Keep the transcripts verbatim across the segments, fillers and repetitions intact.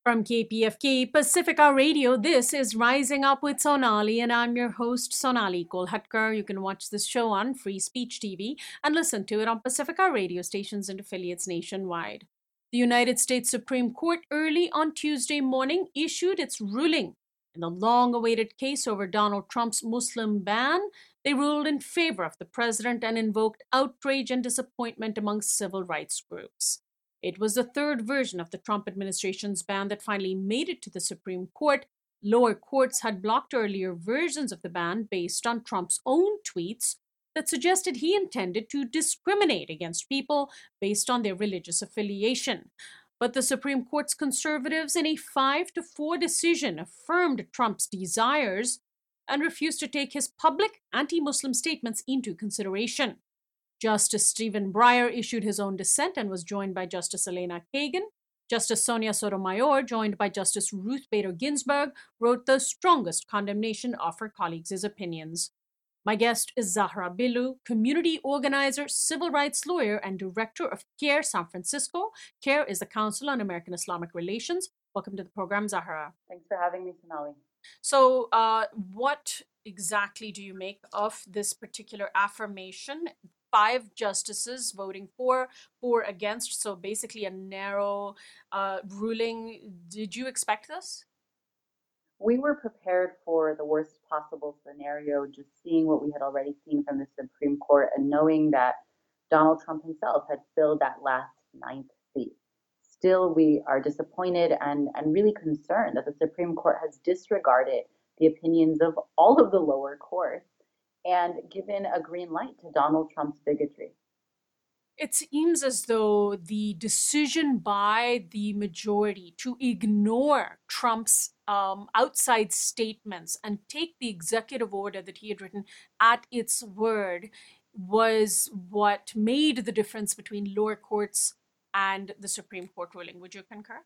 From K P F K Pacifica Radio, this is Rising Up with Sonali, and I'm your host, Sonali Kolhatkar. You can watch this show on Free Speech T V and listen to it on Pacifica radio stations and affiliates nationwide. The United States Supreme Court early on Tuesday morning issued its ruling in the long awaited case over Donald Trump's Muslim ban. They ruled in favor of the president and invoked outrage and disappointment among civil rights groups. It was the third version of the Trump administration's ban that finally made it to the Supreme Court. Lower courts had blocked earlier versions of the ban based on Trump's own tweets that suggested he intended to discriminate against people based on their religious affiliation. But the Supreme Court's conservatives, in a five to four decision, affirmed Trump's desires and refused to take his public anti-Muslim statements into consideration. Justice Stephen Breyer issued his own dissent and was joined by Justice Elena Kagan. Justice Sonia Sotomayor, joined by Justice Ruth Bader Ginsburg, wrote the strongest condemnation of her colleagues' opinions. My guest is Zahra Billoo, community organizer, civil rights lawyer, and director of CARE San Francisco. CARE is the Council on American Islamic Relations. Welcome to the program, Zahra. Thanks for having me, Sonali. So, uh, what exactly do you make of this particular affirmation? Five justices voting for, four against. So basically a narrow uh, ruling. Did you expect this? We were prepared for the worst possible scenario, just seeing what we had already seen from the Supreme Court and knowing that Donald Trump himself had filled that last ninth seat. Still, we are disappointed and, and really concerned that the Supreme Court has disregarded the opinions of all of the lower courts and given a green light to Donald Trump's bigotry. It seems as though the decision by the majority to ignore Trump's um, outside statements and take the executive order that he had written at its word was what made the difference between lower courts and the Supreme Court ruling. Would you concur?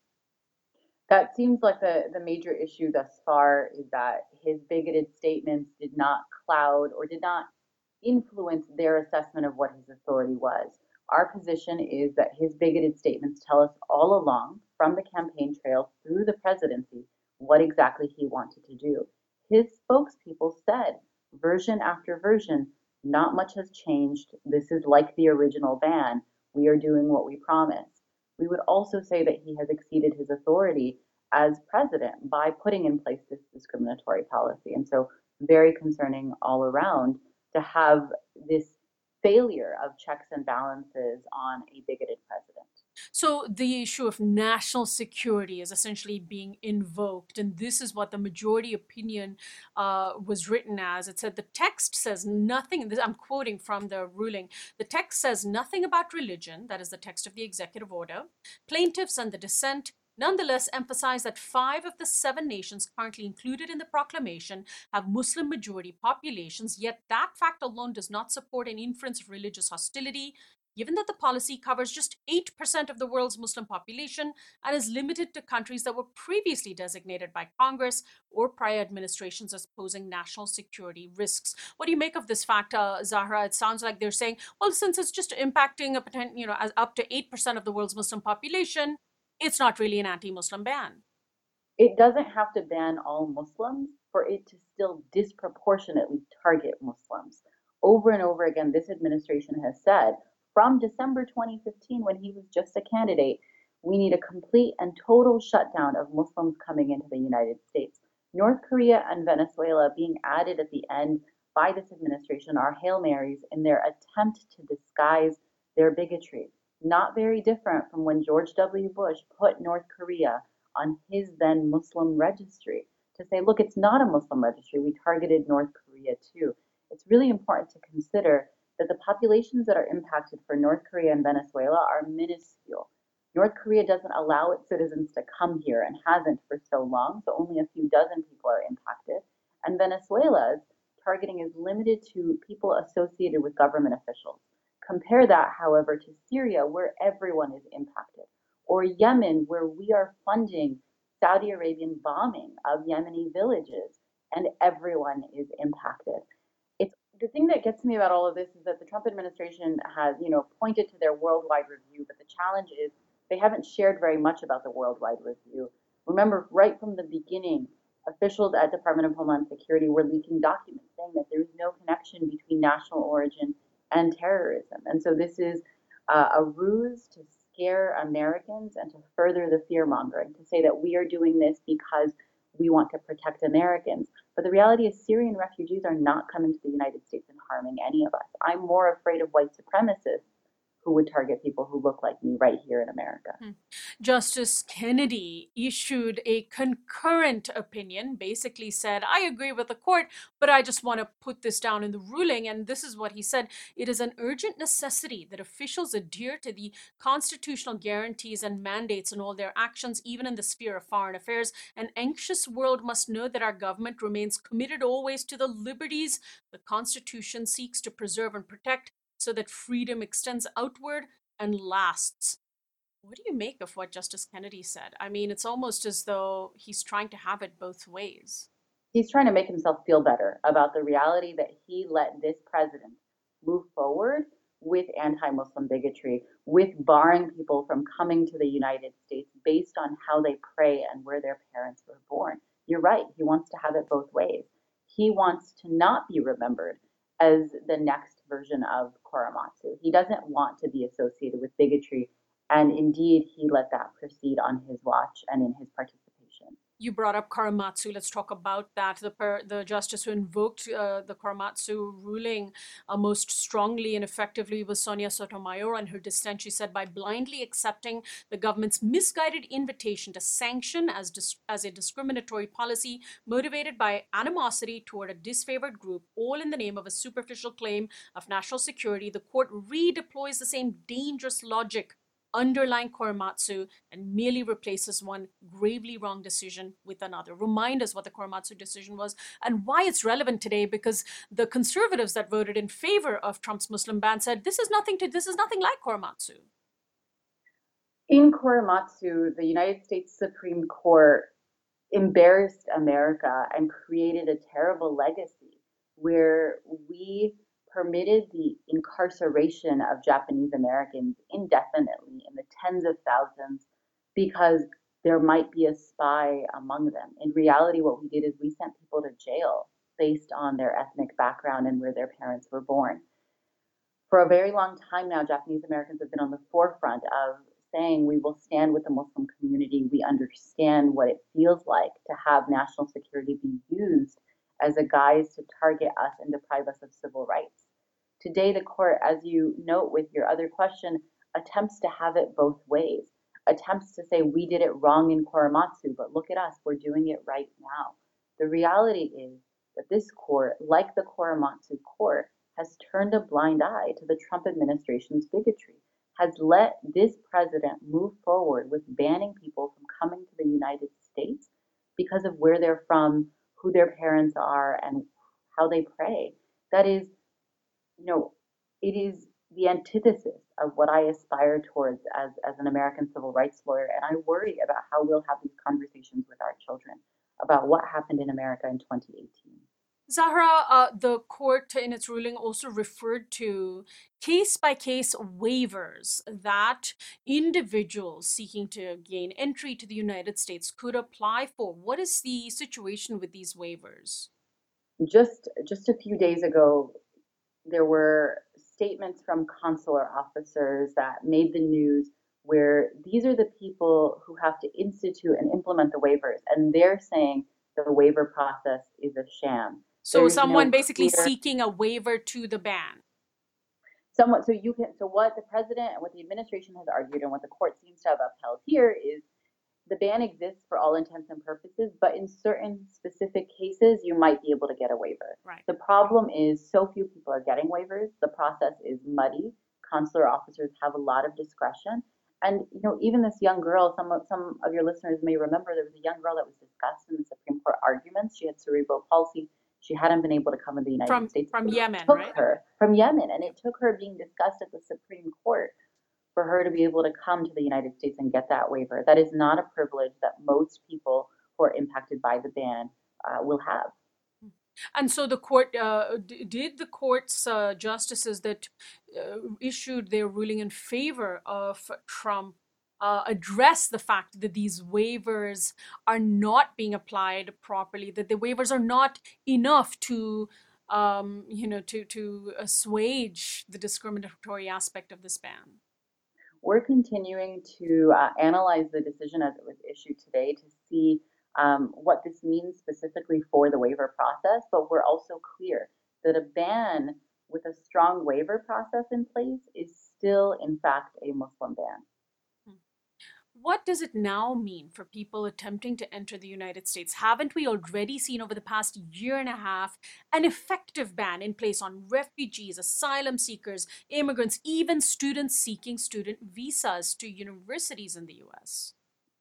That seems like the, the major issue thus far is that his bigoted statements did not cloud or did not influence their assessment of what his authority was. Our position is that his bigoted statements tell us all along, from the campaign trail through the presidency, what exactly he wanted to do. His spokespeople said, version after version, not much has changed. This is like the original ban. We are doing what we promised. We would also say that he has exceeded his authority as president by putting in place this discriminatory policy. And so, very concerning all around to have this failure of checks and balances on a bigoted president. So the issue of national security is essentially being invoked, and this is what the majority opinion uh, was written as. It said the text says nothing, and this, I'm quoting from the ruling, the text says nothing about religion, that is the text of the executive order. Plaintiffs and the dissent nonetheless emphasize that five of the seven nations currently included in the proclamation have Muslim majority populations, yet that fact alone does not support an inference of religious hostility, given that the policy covers just eight percent of the world's Muslim population and is limited to countries that were previously designated by Congress or prior administrations as posing national security risks. What do you make of this fact, uh, Zahra? It sounds like they're saying, well, since it's just impacting a potential, you know, as up to eight percent of the world's Muslim population, it's not really an anti-Muslim ban. It doesn't have to ban all Muslims for it to still disproportionately target Muslims. Over and over again, this administration has said from December twenty fifteen, when he was just a candidate, we need a complete and total shutdown of Muslims coming into the United States. North Korea and Venezuela being added at the end by this administration are Hail Marys in their attempt to disguise their bigotry. Not very different from when George W. Bush put North Korea on his then Muslim registry to say, look, it's not a Muslim registry. We targeted North Korea too. It's really important to consider that the populations that are impacted for North Korea and Venezuela are minuscule. North Korea doesn't allow its citizens to come here and hasn't for so long, so only a few dozen people are impacted. And Venezuela's targeting is limited to people associated with government officials. Compare that, however, to Syria, where everyone is impacted, or Yemen, where we are funding Saudi Arabian bombing of Yemeni villages, and everyone is impacted. It's the thing that gets me about all of this is that the Trump administration has, you know, pointed to their worldwide review, but the challenge is they haven't shared very much about the worldwide review. Remember, right from the beginning, officials at Department of Homeland Security were leaking documents saying that there is no connection between national origin and terrorism. And so this is uh, a ruse to scare Americans and to further the fear mongering, to say that we are doing this because we want to protect Americans. But the reality is Syrian refugees are not coming to the United States and harming any of us. I'm more afraid of white supremacists who would target people who look like me right here in America. Hmm. Justice Kennedy issued a concurrent opinion, basically said, I agree with the court, but I just want to put this down in the ruling. And this is what he said. It is an urgent necessity that officials adhere to the constitutional guarantees and mandates in all their actions, even in the sphere of foreign affairs. An anxious world must know that our government remains committed always to the liberties the Constitution seeks to preserve and protect, so that freedom extends outward and lasts. What do you make of what Justice Kennedy said? I mean, it's almost as though he's trying to have it both ways. He's trying to make himself feel better about the reality that he let this president move forward with anti-Muslim bigotry, with barring people from coming to the United States based on how they pray and where their parents were born. You're right. He wants to have it both ways. He wants to not be remembered as the next version of Korematsu. He doesn't want to be associated with bigotry. And indeed, he let that proceed on his watch and in his participation. You brought up Korematsu. Let's talk about that. The per, the justice who invoked uh, the Korematsu ruling uh, most strongly and effectively was Sonia Sotomayor. And her dissent, she said, by blindly accepting the government's misguided invitation to sanction as, dis- as a discriminatory policy motivated by animosity toward a disfavored group, all in the name of a superficial claim of national security, the court redeploys the same dangerous logic underlying Korematsu and merely replaces one gravely wrong decision with another. Remind us what the Korematsu decision was and why it's relevant today, because the conservatives that voted in favor of Trump's Muslim ban said this is nothing to this is nothing like Korematsu. In Korematsu, the United States Supreme Court embarrassed America and created a terrible legacy where we permitted the incarceration of Japanese Americans indefinitely in the tens of thousands because there might be a spy among them. In reality, what we did is we sent people to jail based on their ethnic background and where their parents were born. For a very long time now, Japanese Americans have been on the forefront of saying we will stand with the Muslim community. We understand what it feels like to have national security be used as a guise to target us and deprive us of civil rights. Today, the court, as you note with your other question, attempts to have it both ways, attempts to say we did it wrong in Korematsu, but look at us, we're doing it right now. The reality is that this court, like the Korematsu court, has turned a blind eye to the Trump administration's bigotry, has let this president move forward with banning people from coming to the United States because of where they're from, who their parents are, and how they pray. That is, you know, it is the antithesis of what I aspire towards as, as an American civil rights lawyer. And I worry about how we'll have these conversations with our children about what happened in America in twenty eighteen. Zahra, uh, the court in its ruling also referred to case by case waivers that individuals seeking to gain entry to the United States could apply for. What is the situation with these waivers? Just just a few days ago, there were statements from consular officers that made the news where these are the people who have to institute and implement the waivers, and they're saying the waiver process is a sham. So There is no someone basically clear seeking a waiver to the ban. somewhat so you can so what the president and what the administration has argued and what the court seems to have upheld here is the ban exists for all intents and purposes, but in certain specific cases, you might be able to get a waiver. Right. The problem is so few people are getting waivers. The process is muddy. Consular officers have a lot of discretion. And you know, even this young girl, some of some of your listeners may remember there was a young girl that was discussed in the Supreme Court arguments. She had cerebral palsy. She hadn't been able to come to the United From, States. from It Yemen, took right? her from Yemen, and it took her being discussed at the Supreme Court for her to be able to come to the United States and get that waiver. That is not a privilege that most people who are impacted by the ban uh, will have. And so the court, uh, d- did the court's uh, justices that uh, issued their ruling in favor of Trump uh, address the fact that these waivers are not being applied properly, that the waivers are not enough to, um, you know, to to assuage the discriminatory aspect of this ban? We're continuing to uh, analyze the decision as it was issued today to see um, what this means specifically for the waiver process, but we're also clear that a ban with a strong waiver process in place is still, in fact, a Muslim ban. What does it now mean for people attempting to enter the United States? Haven't we already seen over the past year and a half an effective ban in place on refugees, asylum seekers, immigrants, even students seeking student visas to universities in the U S?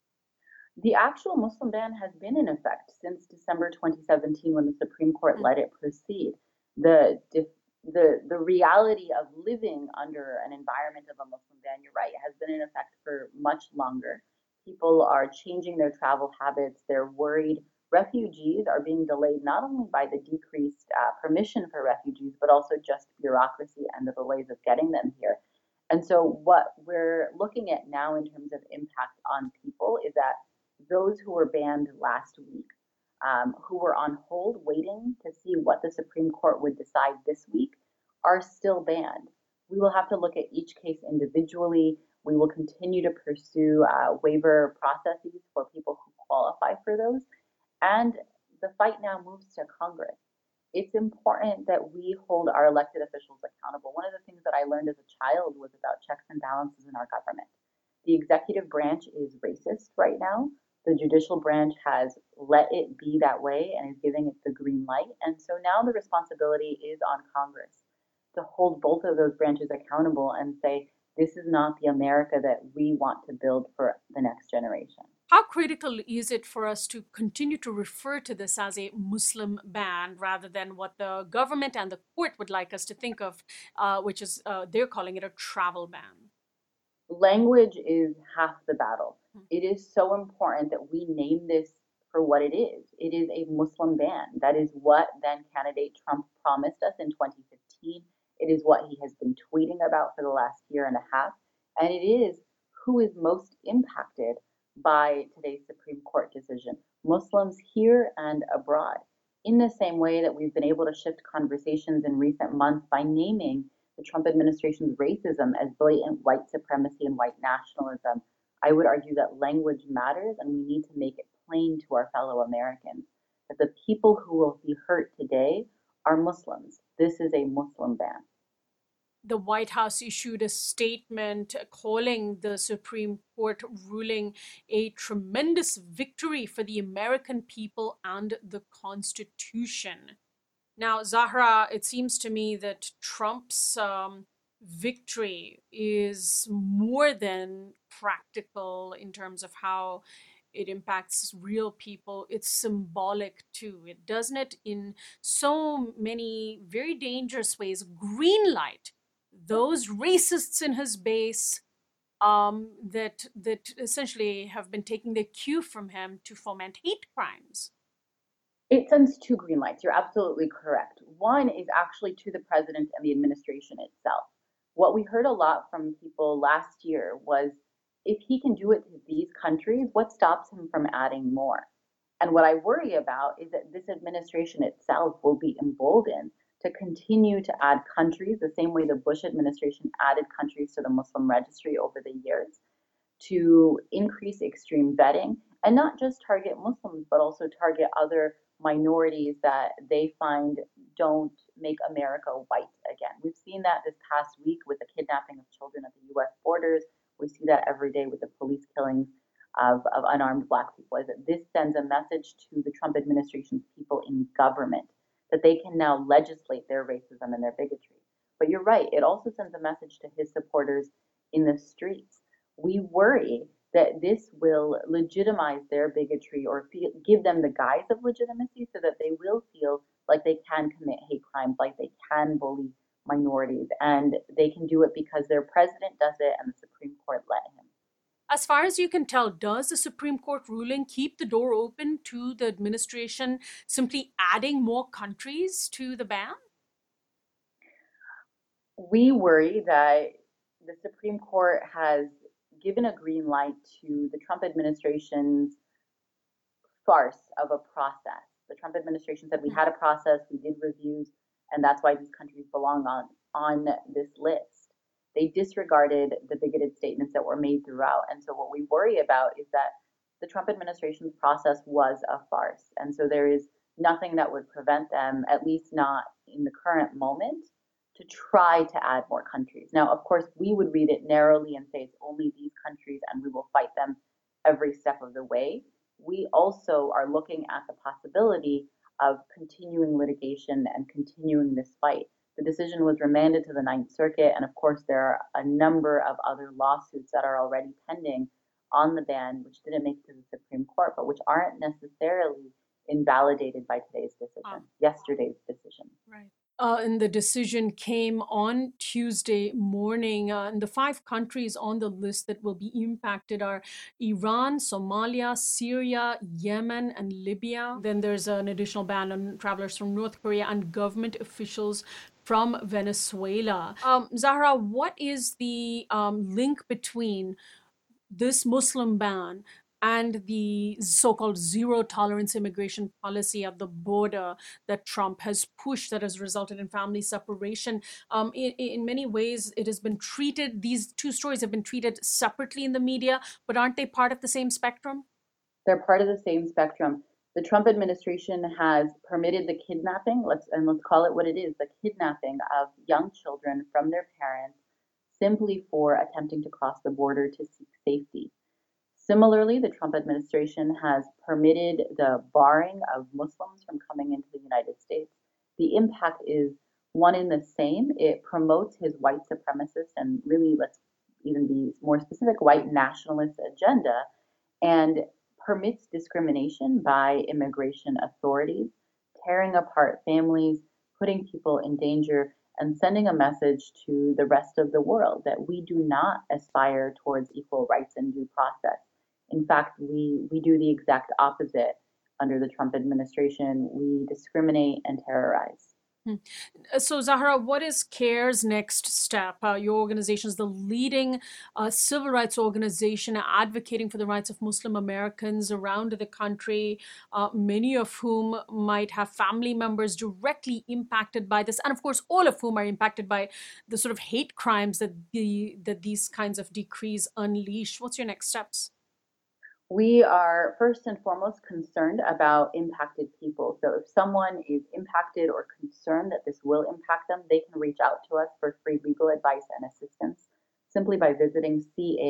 The actual Muslim ban has been in effect since December twenty seventeen when the Supreme Court Mm. let it proceed. The, the, the reality of living under an environment of a Muslim ban, you're right, has been in effect for much longer. People are changing their travel habits. They're worried. Refugees are being delayed not only by the decreased uh, permission for refugees, but also just bureaucracy and the delays of getting them here. And so, what we're looking at now in terms of impact on people is that those who were banned last week, um, who were on hold waiting to see what the Supreme Court would decide this week, are still banned. We will have to look at each case individually. We will continue to pursue uh, waiver processes for people who qualify for those. And the fight now moves to Congress. It's important that we hold our elected officials accountable. One of the things that I learned as a child was about checks and balances in our government. The executive branch is racist right now. The judicial branch has let it be that way and is giving it the green light. And so now the responsibility is on Congress to hold both of those branches accountable and say, this is not the America that we want to build for the next generation. How critical is it for us to continue to refer to this as a Muslim ban rather than what the government and the court would like us to think of, uh, which is uh, they're calling it a travel ban? Language is half the battle. Hmm. It is so important that we name this for what it is. It is a Muslim ban. That is what then candidate Trump promised us in twenty fifteen. It is what he has been tweeting about for the last year and a half. And it is who is most impacted by today's Supreme Court decision, Muslims here and abroad. In the same way that we've been able to shift conversations in recent months by naming the Trump administration's racism as blatant white supremacy and white nationalism, I would argue that language matters and we need to make it plain to our fellow Americans that the people who will be hurt today are Muslims. This is a Muslim ban. The White House issued a statement calling the Supreme Court ruling a tremendous victory for the American people and the Constitution. Now, Zahra, it seems to me that Trump's um, victory is more than practical in terms of how it impacts real people. It's symbolic too. It doesn't it in so many very dangerous ways green light those racists in his base um, that that essentially have been taking their cue from him to foment hate crimes. It sends two green lights. You're absolutely correct. One is actually to the president and the administration itself. What we heard a lot from people last year was if he can do it to these countries, what stops him from adding more? And what I worry about is that this administration itself will be emboldened to continue to add countries the same way the Bush administration added countries to the Muslim registry over the years to increase extreme vetting and not just target Muslims, but also target other minorities that they find don't make America white again. We've seen that this past week with the kidnapping of children at the U S borders. We see that every day with the police killings of, of unarmed Black people. Is that this sends a message to the Trump administration's people in government that they can now legislate their racism and their bigotry. But you're right, it also sends a message to his supporters in the streets. We worry that this will legitimize their bigotry or feel, give them the guise of legitimacy so that they will feel like they can commit hate crimes, like they can bully minorities, and they can do it because their president does it and the Supreme Court let him. As far as you can tell, does the Supreme Court ruling keep the door open to the administration simply adding more countries to the ban? We worry that the Supreme Court has given a green light to the Trump administration's farce of a process. The Trump administration said we had a process, we did reviews, and that's why these countries belong on, on this list. They disregarded the bigoted statements that were made throughout. And so what we worry about is that the Trump administration's process was a farce. And so there is nothing that would prevent them, at least not in the current moment, to try to add more countries. Now, of course, we would read it narrowly and say it's only these countries and we will fight them every step of the way. We also are looking at the possibility of continuing litigation and continuing this fight. The decision was remanded to the Ninth Circuit, and of course, there are a number of other lawsuits that are already pending on the ban, which didn't make it to the Supreme Court, but which aren't necessarily invalidated by today's decision, Ah. yesterday's decision. Right. Uh, and the decision came on Tuesday morning. Uh, and the five countries on the list that will be impacted are Iran, Somalia, Syria, Yemen, and Libya. Then there's an additional ban on travelers from North Korea and government officials from Venezuela. Um, Zahra, what is the um, link between this Muslim ban and the so-called zero tolerance immigration policy at the border that Trump has pushed that has resulted in family separation? Um, in, in many ways, it has been treated, these two stories have been treated separately in the media, but aren't they part of the same spectrum? They're part of the same spectrum. The Trump administration has permitted the kidnapping, let's and let's call it what it is, the kidnapping of young children from their parents simply for attempting to cross the border to seek safety. Similarly, the Trump administration has permitted the barring of Muslims from coming into the United States. The impact is one in the same. It promotes his white supremacist and really, let's even be more specific, white nationalist agenda, and permits discrimination by immigration authorities, tearing apart families, putting people in danger, and sending a message to the rest of the world that we do not aspire towards equal rights and due process. In fact, we, we do the exact opposite under the Trump administration. We discriminate and terrorize. Hmm. So, Zahra, what is CARE's next step? Uh, your organization is the leading uh, civil rights organization advocating for the rights of Muslim Americans around the country, uh, many of whom might have family members directly impacted by this, and of course, all of whom are impacted by the sort of hate crimes that the that these kinds of decrees unleash. What's your next steps? We are first and foremost concerned about impacted people. So if someone is impacted or concerned that this will impact them, they can reach out to us for free legal advice and assistance simply by visiting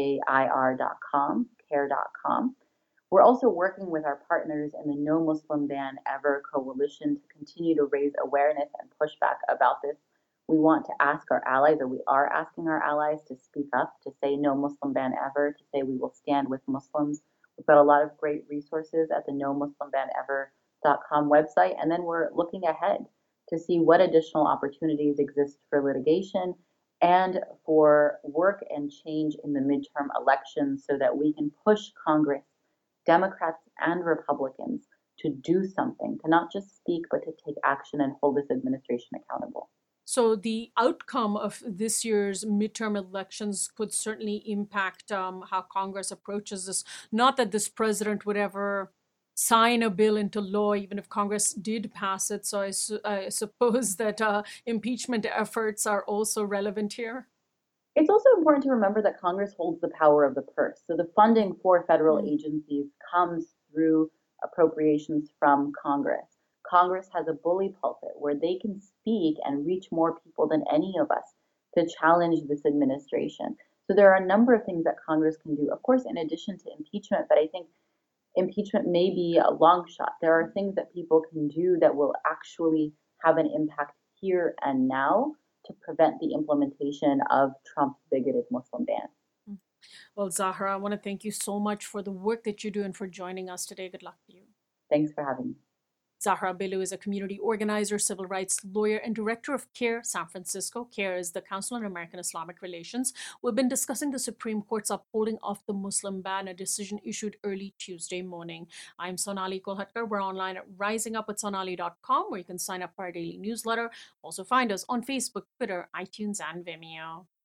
cair dot com, care dot com. We're also working with our partners in the No Muslim Ban Ever coalition to continue to raise awareness and pushback about this. We want to ask our allies, or we are asking our allies to speak up, to say no Muslim ban ever, to say we will stand with Muslims. We've got a lot of great resources at the no muslim ban ever dot com website. And then we're looking ahead to see what additional opportunities exist for litigation and for work and change in the midterm elections so that we can push Congress, Democrats and Republicans, to do something, to not just speak, but to take action and hold this administration accountable. So the outcome of this year's midterm elections could certainly impact um, how Congress approaches this. Not that this president would ever sign a bill into law, even if Congress did pass it. So I, su- I suppose that uh, impeachment efforts are also relevant here. It's also important to remember that Congress holds the power of the purse. So the funding for federal Mm. agencies comes through appropriations from Congress. Congress has a bully pulpit where they can speak and reach more people than any of us to challenge this administration. So there are a number of things that Congress can do, of course, in addition to impeachment, but I think impeachment may be a long shot. There are things that people can do that will actually have an impact here and now to prevent the implementation of Trump's bigoted Muslim ban. Well, Zahra, I want to thank you so much for the work that you do and for joining us today. Good luck to you. Thanks for having me. Zahra Billoo is a community organizer, civil rights lawyer, and director of CARE San Francisco. CARE is the Council on American Islamic Relations. We've been discussing the Supreme Court's upholding of the Muslim ban, a decision issued early Tuesday morning. I'm Sonali Kolhatkar. We're online at rising up with sonali dot com, where you can sign up for our daily newsletter. Also find us on Facebook, Twitter, iTunes, and Vimeo.